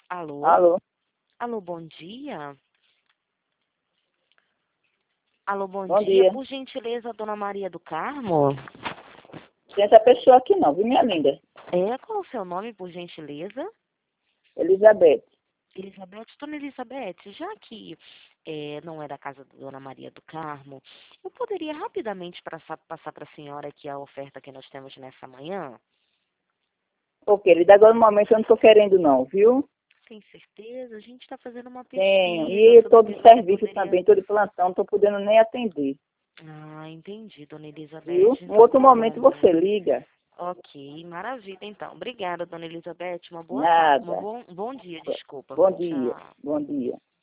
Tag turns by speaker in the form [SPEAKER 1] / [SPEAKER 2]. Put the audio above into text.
[SPEAKER 1] Alô?
[SPEAKER 2] Alô?
[SPEAKER 1] Alô, bom dia. Alô, bom
[SPEAKER 2] Bom
[SPEAKER 1] dia.
[SPEAKER 2] dia.
[SPEAKER 1] Por gentileza, Dona Maria do Carmo?
[SPEAKER 2] Tem essa pessoa aqui não, viu, minha linda?
[SPEAKER 1] Qual é o seu nome, por gentileza?
[SPEAKER 2] Elizabeth.
[SPEAKER 1] Elizabeth, Dona Elizabeth, já que não é da casa da Dona Maria do Carmo, eu poderia rapidamente passar para a senhora aqui a oferta que nós temos nessa manhã?
[SPEAKER 2] Ô, querida, agora no momento eu não estou querendo não, viu?
[SPEAKER 1] Tem certeza? A gente está fazendo uma
[SPEAKER 2] Tenho.
[SPEAKER 1] pesquisa
[SPEAKER 2] E
[SPEAKER 1] sobre o
[SPEAKER 2] estou
[SPEAKER 1] que
[SPEAKER 2] de
[SPEAKER 1] você
[SPEAKER 2] serviço
[SPEAKER 1] poderia...
[SPEAKER 2] também, estou de plantão, não estou podendo nem atender,
[SPEAKER 1] Ah, entendi, Dona Elizabeth.
[SPEAKER 2] viu? Um
[SPEAKER 1] Então
[SPEAKER 2] outro
[SPEAKER 1] tá bom.
[SPEAKER 2] momento você liga.
[SPEAKER 1] Ok, maravilha então. Obrigada, Dona Elizabeth. Uma boa tarde.
[SPEAKER 2] Nada.
[SPEAKER 1] Um bom dia, desculpa.
[SPEAKER 2] Bom dia.
[SPEAKER 1] Tchau.
[SPEAKER 2] Bom dia.